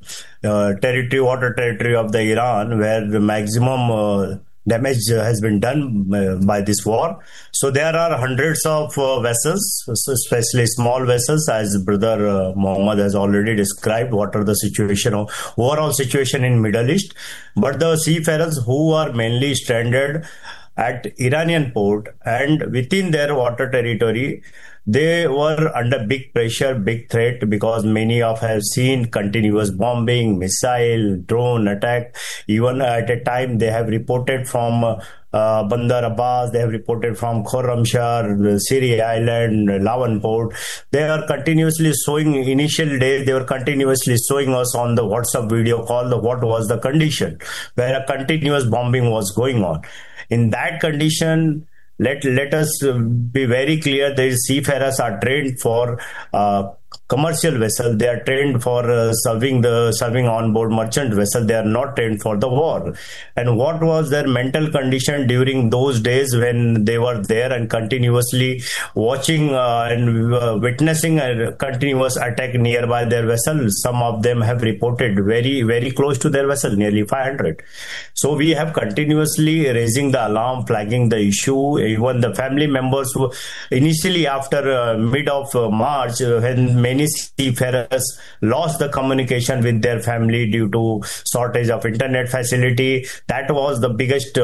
water territory of the Iran, where the maximum damage has been done by this war. So there are hundreds of vessels, especially small vessels, as Brother Mohammed has already described what are the overall situation in Middle East. But the seafarers who are mainly stranded at Iranian port and within their water territory, they were under big pressure, big threat, because many of have seen continuous bombing, missile, drone attack. Even at a time, they have reported from Bandar Abbas, they have reported from Khorramshahr, Siri Island, Lawan Port. They are continuously showing, initial days, they were continuously showing us on the WhatsApp video call what was the condition, where a continuous bombing was going on. In that condition, let us be very clear, the seafarers are trained for commercial vessel. They are trained for serving on board merchant vessel. They are not trained for the war. And what was their mental condition during those days when they were there and continuously watching and witnessing a continuous attack nearby their vessel? Some of them have reported very, very close to their vessel, nearly 500. So we have continuously raising the alarm, flagging the issue. Even the family members who initially after mid of March, when many seafarers lost the communication with their family due to shortage of internet facility, that was the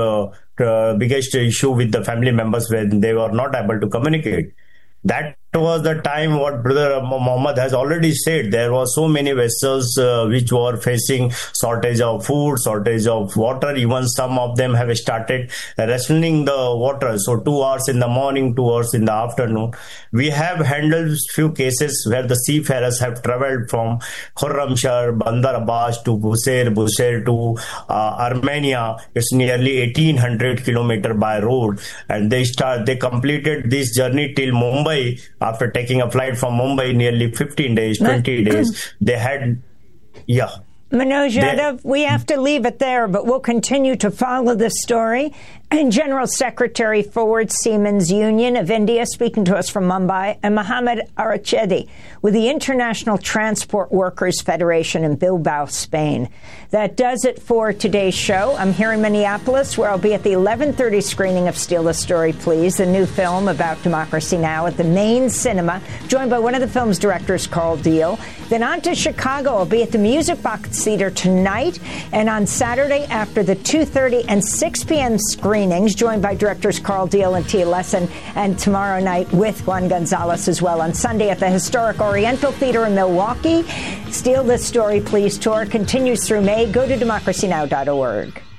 biggest issue with the family members when they were not able to communicate. That was the time what Brother Mohammed has already said. There were so many vessels which were facing shortage of food, shortage of water. Even some of them have started rationing the water. So 2 hours in the morning, 2 hours in the afternoon. We have handled few cases where the seafarers have traveled from Khorramshahr, Bandar Abbas to Bushehr to Armenia. It's nearly 1800 kilometers by road. And they completed this journey till Mumbai. After taking a flight from Mumbai, nearly 15 days, 20 days, they had, Manoj Yadav, we have to leave it there, but we'll continue to follow this story. And General Secretary Ford Siemens Union of India speaking to us from Mumbai, and Mohammed Arachedi with the International Transport Workers Federation in Bilbao, Spain. That does it for today's show. I'm here in Minneapolis, where I'll be at the 11:30 screening of Steal the Story, Please, the new film about Democracy Now! At the Main Cinema, joined by one of the film's directors, Carl Deal. Then on to Chicago. I'll be at the Music Box Theater tonight, and on Saturday after the 2:30 and 6 p.m. screenings, joined by directors Carl Deal and Tia Lesson, and tomorrow night with Juan Gonzalez as well. On Sunday at the historic Oriental Theater in Milwaukee. Steal the Story, Please tour continues through May. Go to democracynow.org.